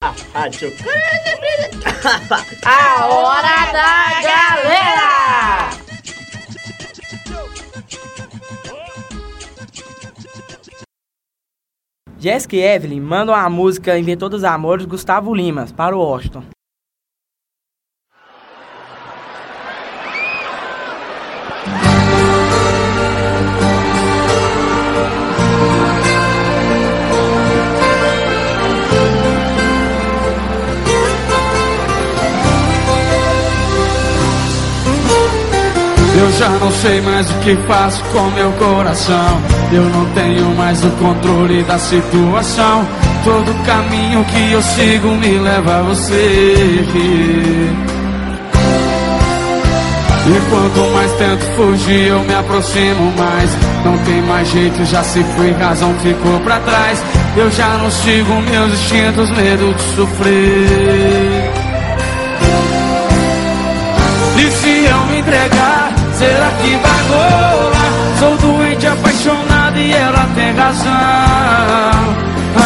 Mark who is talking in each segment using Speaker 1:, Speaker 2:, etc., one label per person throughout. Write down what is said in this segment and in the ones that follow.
Speaker 1: A hora da galera!
Speaker 2: Jéssica e Evelyn mandam a música Inventor dos Amores, Gustavo Limas, para o Washington.
Speaker 3: Eu já não sei mais o que faço com meu coração. Eu não tenho mais o controle da situação. Todo caminho que eu sigo me leva a você. E quanto mais tento fugir, eu me aproximo mais. Não tem mais jeito, já se foi, razão ficou pra trás. Eu já não sigo meus instintos, medo de sofrer. E se eu me entregar, será que vai rolar? Sou doente, apaixonado e ela tem razão.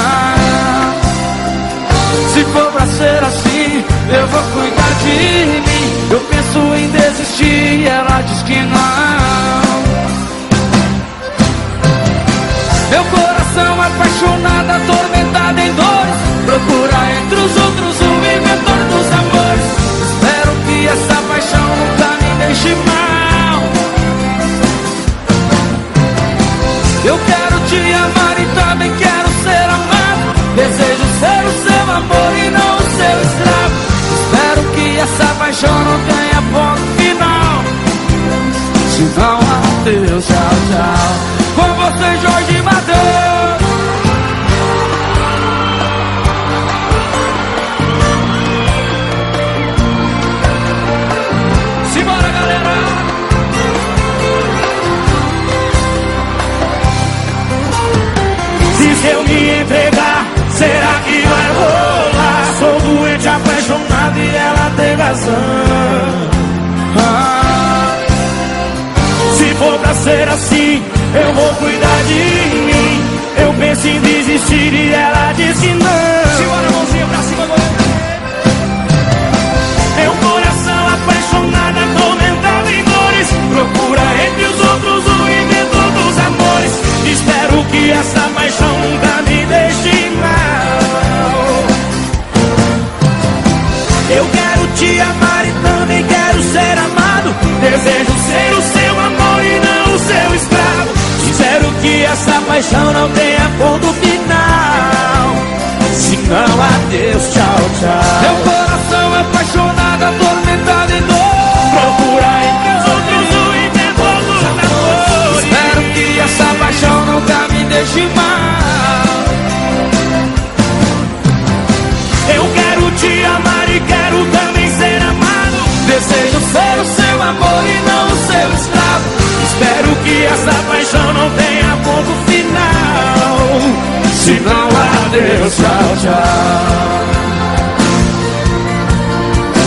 Speaker 3: Se for pra ser assim, eu vou cuidar de mim. Eu penso em desistir e ela diz que não. Meu coração apaixonado, atormentado em dores, procura entre os outros o inventor dos amores. Espero que essa paixão nunca me deixe mal. Eu quero te amar e também quero ser amado. Desejo ser o seu amor e não o seu escravo. Espero que essa paixão não tenha ponto final. Se não, adeus, tchau, tchau. Com você, Jorge Mateus. Simbora, galera. Se eu me entregar, será que vai rolar? Sou doente, apaixonado e ela tem razão. Se for pra ser assim, eu vou cuidar de mim. Eu penso em desistir e ela diz que não. Segura a mãozinha pra cima agora. Meu coração apaixonado, atormentado em dores, procura entre os outros o inventor dos amores. Espero que essa paixão nunca me deixe mal. Eu quero te amar e também quero ser amado. Desejo ser o seu amor e não o seu escravo. Espero que essa paixão não tenha ponto final. Se não, adeus, tchau, tchau. Meu coração apaixonado, atormentado em dor, procura entre os outros o inventor dos amores. Espero que essa paixão nunca me deixe mal. Eu quero te amar e quero também ser amado. Desejo ser o seu amor e não o seu escravo. Espero que essa paixão não tenha ponto final. Se não, adeus, tchau, tchau.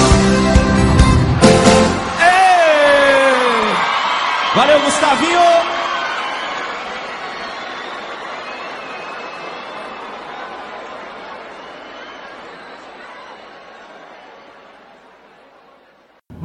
Speaker 3: Ei! Valeu, Gustavinho!